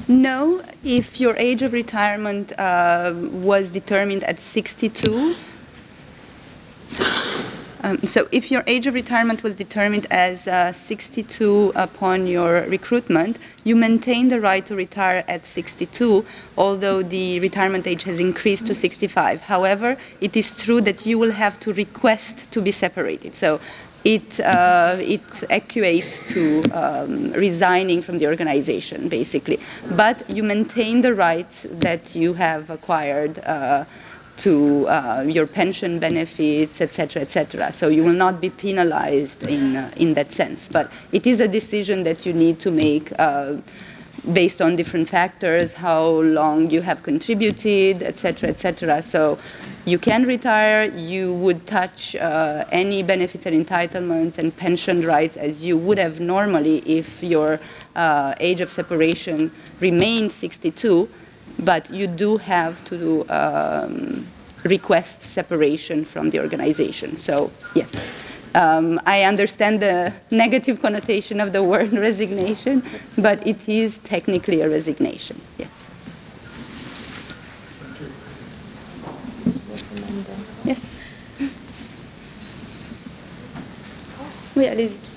No, if your age of retirement was determined at 62, so if your age of retirement was determined as 62 upon your recruitment, you maintain the right to retire at 62, although the retirement age has increased to 65. However, it is true that you will have to request to be separated. So it equates to resigning from the organization, basically. But you maintain the rights that you have acquired to your pension benefits, etc., etc. So you will not be penalized in that sense. But it is a decision that you need to make based on different factors, how long you have contributed, etc., etc. So you can retire. You would touch any benefits and entitlements and pension rights as you would have normally if your age of separation remained 62. But you do have to request separation from the organization. So, yes. I understand the negative connotation of the word resignation, but it is technically a resignation, yes. Yes. Oui, allez-y.